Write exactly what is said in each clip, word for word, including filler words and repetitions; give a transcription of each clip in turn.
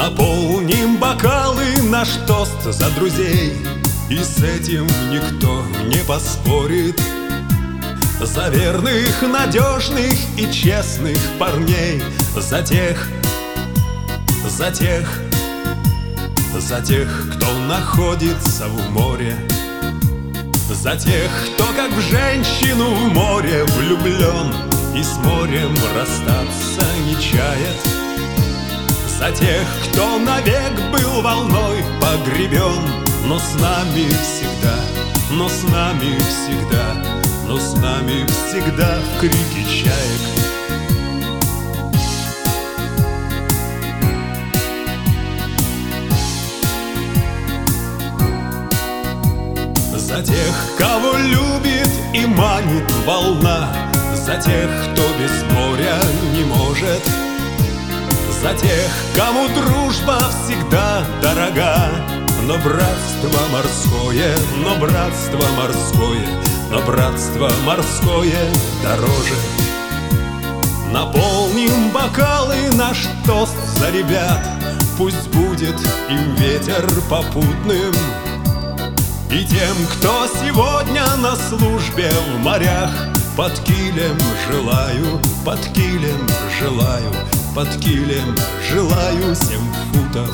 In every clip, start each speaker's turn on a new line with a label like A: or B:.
A: Наполним бокалы, наш тост за друзей, и с этим никто не поспорит. За верных, надежных и честных парней, за тех, за тех, за тех, кто находится в море, за тех, кто как в женщину в море влюблен и с морем расстаться не чает, за тех, кто навек был волной погребен, но с нами всегда, но с нами всегда, но с нами всегда в крике чаек. За тех, кого любит и манит волна, за тех, кто без моря не может, за тех, кому дружба всегда дорога, но братство морское, но братство морское, но братство морское дороже. Наполним бокалы, наш тост за ребят, пусть будет им ветер попутным, и тем, кто сегодня на службе в морях. Под килем желаю, под килем желаю, под килем желаю семь футов.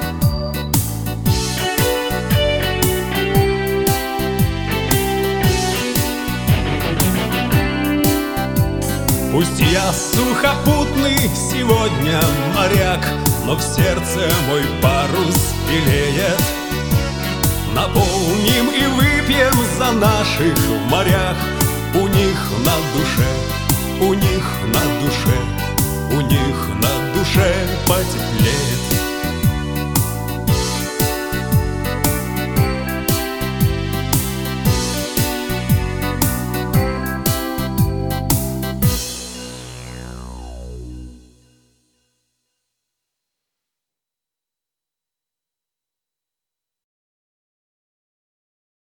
A: Пусть я сухопутный сегодня моряк, но в сердце мой парус белеет. Наполним и выпьем за наших в морях, у них на душе, у них на душе, у них на душе потеплеет.